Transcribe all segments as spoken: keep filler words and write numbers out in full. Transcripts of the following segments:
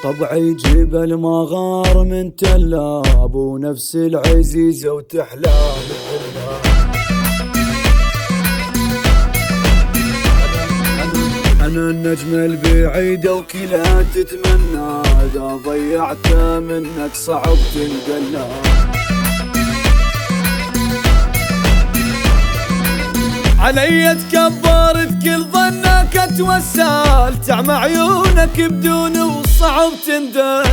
طبعي جبل مغار من تلاب ونفس العزيزة وتحلام. أنا النجم البعيدة وكلها تتمنى، إذا ضيعته منك صعب تنقلها. علي تكبرت كل ظنك اتوسل، تعمى عيونك بدون وصعب تندل.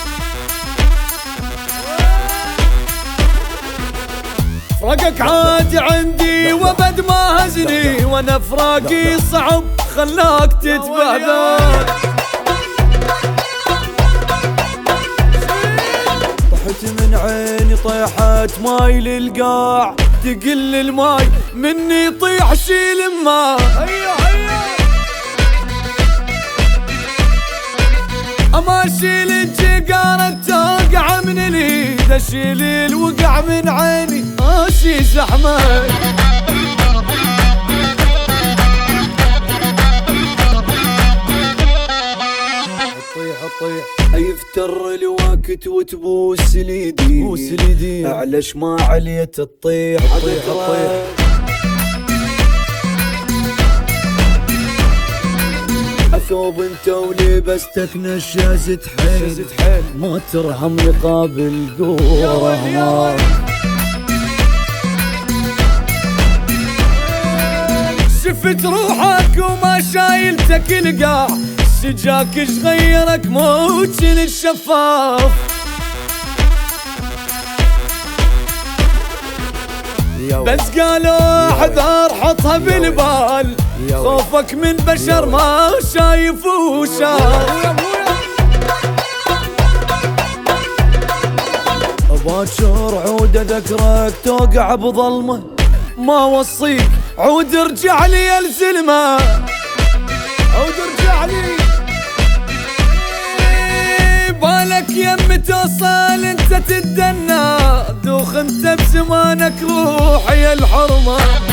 فراقك عاد عندي وابد ما هزني، وانا فراقي صعب خلاك تتبهدل. طحت من عيني طيحت ماي للقاع، تقل الماي مني يطيح شيل الماء. اما اشيل الجقارة توقع من اليد، اشيل الوقع من عيني اشي زحمة. طيح طيح يفتر الوقت وتبوس ليدي، بوس ليدي اعلش ما عليت تطيح. طيح طيح اثوب انت ولبستك نشازت حيل، ما ترهم يقابل قوره. شفت روحك وما شايلتك القاع، سجاك ايش غيرك موج الشفاف. بس قالوا احذر حطها بالبال، خوفك من بشر ما شايف وشاف. باكر عود اذكرك توقع بظلمه، ما وصيك عود ارجع لي الزلمه، عود ارجع لي. بالك يم توصل انت تدنى، دوخ انت بزمانك روحي الحرمه.